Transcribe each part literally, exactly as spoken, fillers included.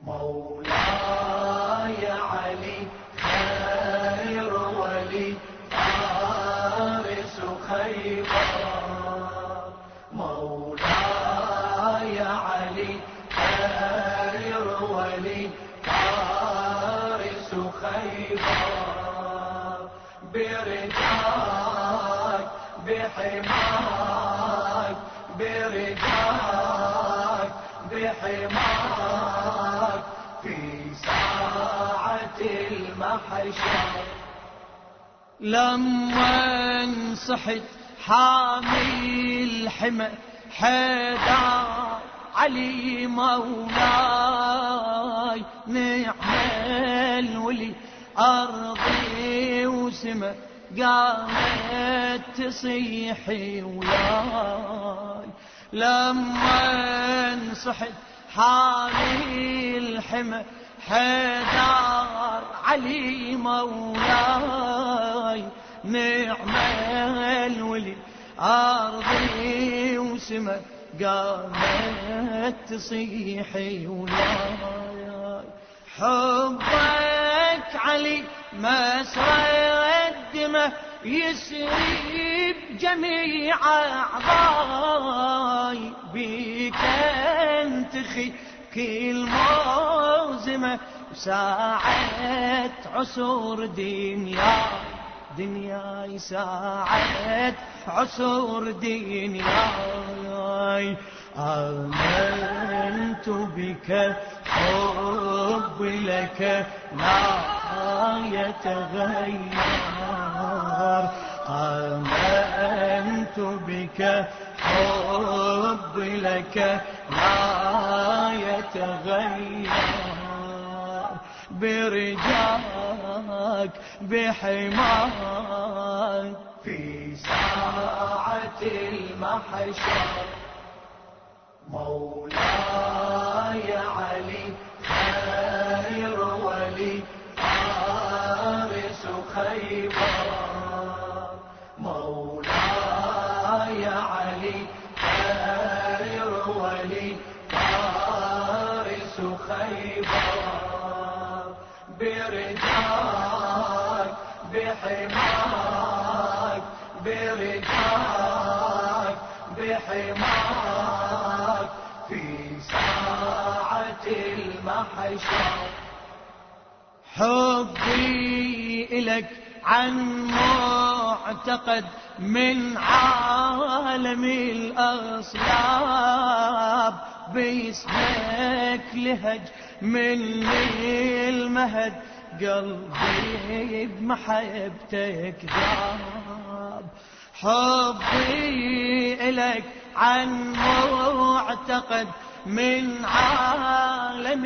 مولاي علي خير ولي فارس خيبر. مولاي علي خير ولي فارس خيبر. برجاك بحماك برجاك بحماك في ساعة المحشر. لما انصحت حامي الحمى حيدر علي مولاي، نعم الولي أرضي وسما قامت تصيحي وياي. لما انصحت حامي الحمى حيدر علي مولاي، نعم الولي أرضي وسما قامت تصيحي وياي. حبك علي مسرى الدمى يسري بجميع أعضاي، بيك انتخي كل موزمة ساعة عسور دنياي. دنياي ساعة عسور دنياي. آمنت بك حب لك لا يتغير. آمنت بك حب لك لا يتغير. برجاك بحماك في ساعة المحشر. مولاي علي خير ولي فارس خيبر. مولاي علي خير ولي فارس خيبر. برجاك بحماك برجاك بحماك في ساعة المحشر. حبي إلك عن معتقد من عالم الأصلاب، باسمك لهج من المهد قلبي بمحبتك ذاب. حبي إلك عن معتقد من عالم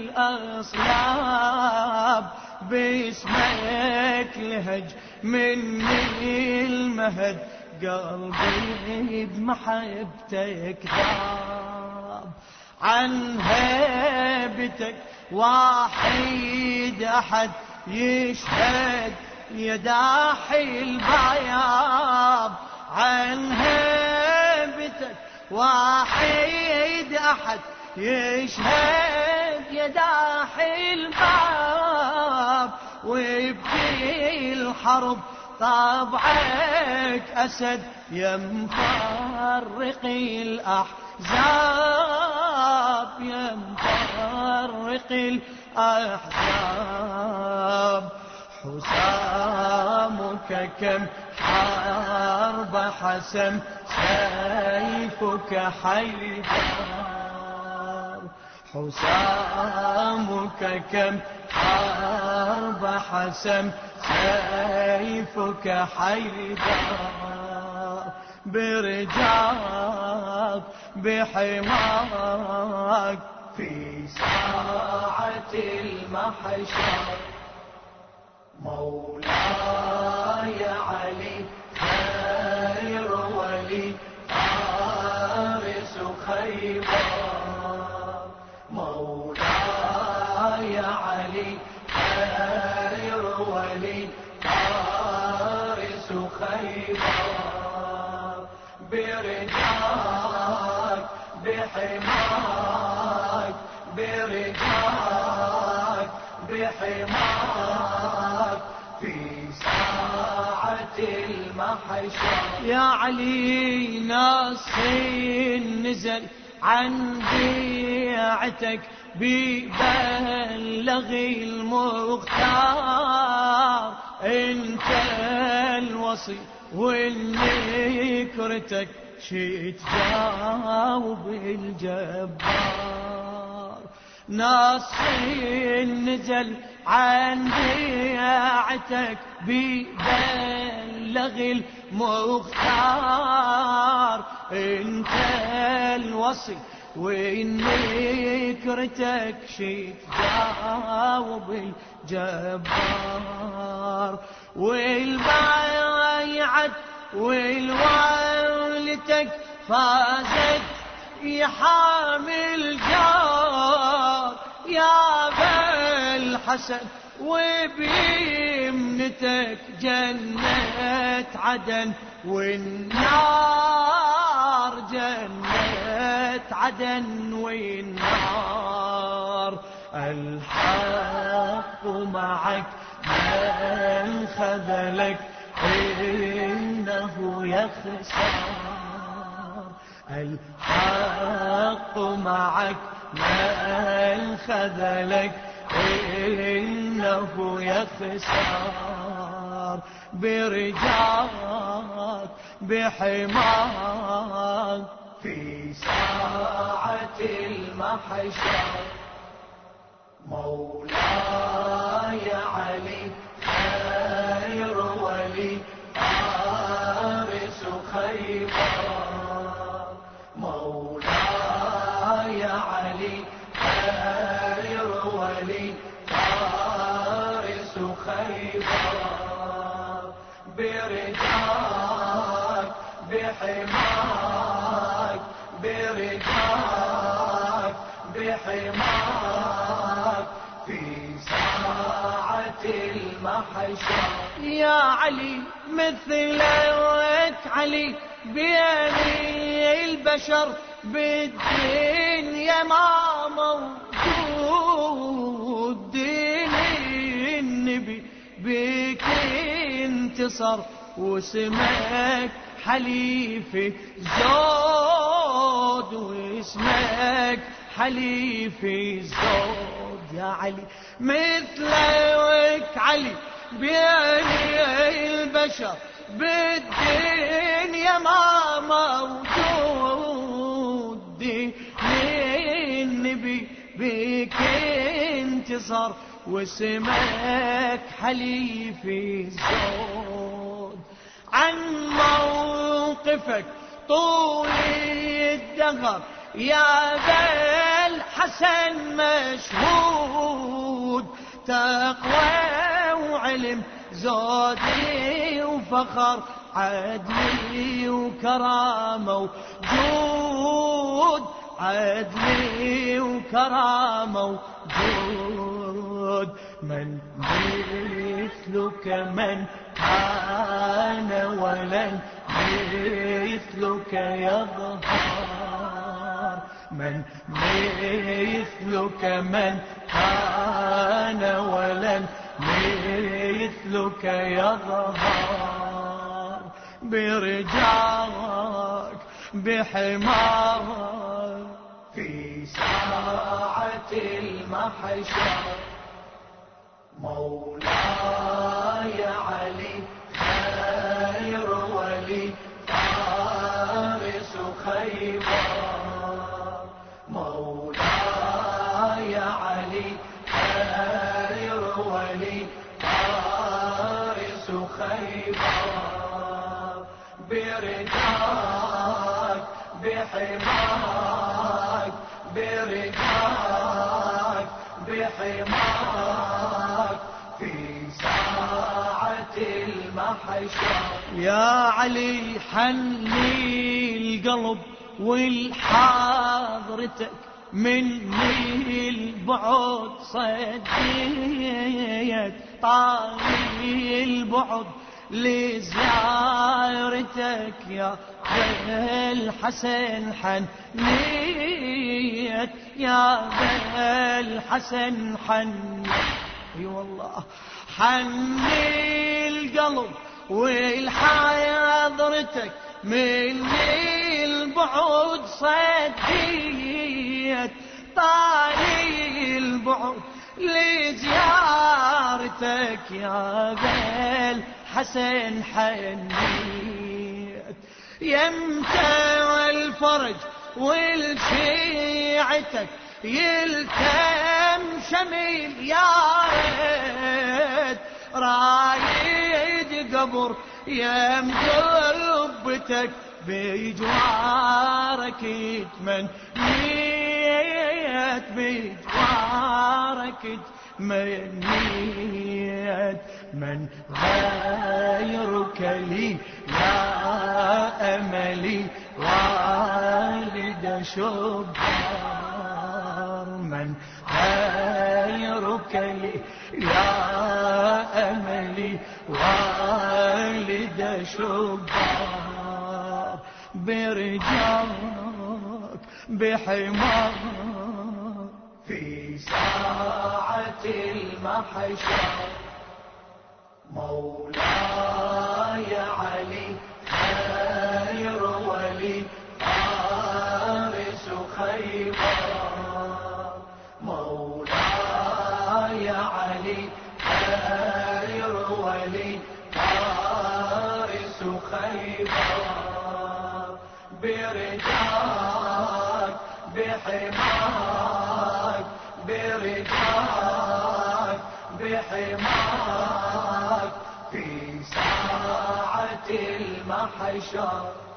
الأصلاب، باسمك لهج من المهد قلبي بمحبتك ذاب. عن هيبتك واحد أحد يشهد يداحي البياض. عن هيبتك واحد أحد يشهد يداحي الباب. ويبكي الحرب طبعك أسد يا مفرق الأحزاب. يا مفرق الأحزاب. حسامك كم حرب حسم سيفك حيدر. حسامك كم حرب حسم سيفك حيدر. برجاك بحماك في ساعة المحشر. مولاي علي خير ولي فارس خيبر. مولاي علي خير ولي فارس خيبر. برجاك بحماك برجاك بحماك في ساعة المحشر. يا علي ناصر نزل عن بيعتك ببلغ المختار، انت الوصي والنكرتك شي تجاوب الجبار. ناصر نزل عن بيعتك ببلغ المختار، انت الوصي ونكرتك شي تجاوب الجبار. والبايعت والوالتك فازت يا حامل جار، يا ابا الحسن وبيمنتك جنة عدن والنار، جنة عدن والنار. الحق معك من خذلك إنه يخسر، الحق معك من خذلك إنه يخسر. برجاك بحماك في ساعة المحشر. مولاي علي خير ولي فارس خيبر، مولاي علي خير ولي فارس خيبر. برجاك بحماك برجاك بحماك في ساعة المحشر. يا علي مثلك علي بين البشر بالدنيا ما موجود، دين النبي بك انتصر واسمك حليف زود، واسمك حليف زود. يا علي مثلك علي بين البشر بالدنيا ما موجود، دين النبي بك انتصر واسمك حليف زود. عن موقفك طول الدهر يا ذا الحسن مشهود، تقوى وعلم زودي وفخر عدلي وكرامة وجود، عدلي وكرامة وجود. من مثلك من كان ولن مثلك يظهر، من مثلك من كان ولن مثلك يظهر. برجاك بحماك في ساعة المحشر. مولاي علي خير ولي فارس خيبر، مولاي علي خير ولي فارس خيبر. برجاك بحماك برجاك بحماك في ساعة المحشر. يا علي حني القلب والحاضرتك مني البعد صديت، طالي البعد لزيارتك يا ذا الحسن حنيت، يا ذا الحسن حنيت. اي والله حني القلب والحضرتك من البعد صديت طالي البعد لزيارتك يا ذا الحسن حنيت يمتى الفرج والشيعتك يلتم شميل يا ريت رايد قبر يم قربتك بجوارك تمنيت بجوارك تمنيت من غيرك لي يا أملي والد شبار من غيرك لي يا أملي والد شبار برجاك بحماك في ساعة المحشر مولاي علي خير ولي فارس خيبر مولاي علي خير ولي فارس خيبر برجاك بحماك برجاك بحماك في ساعة المحشر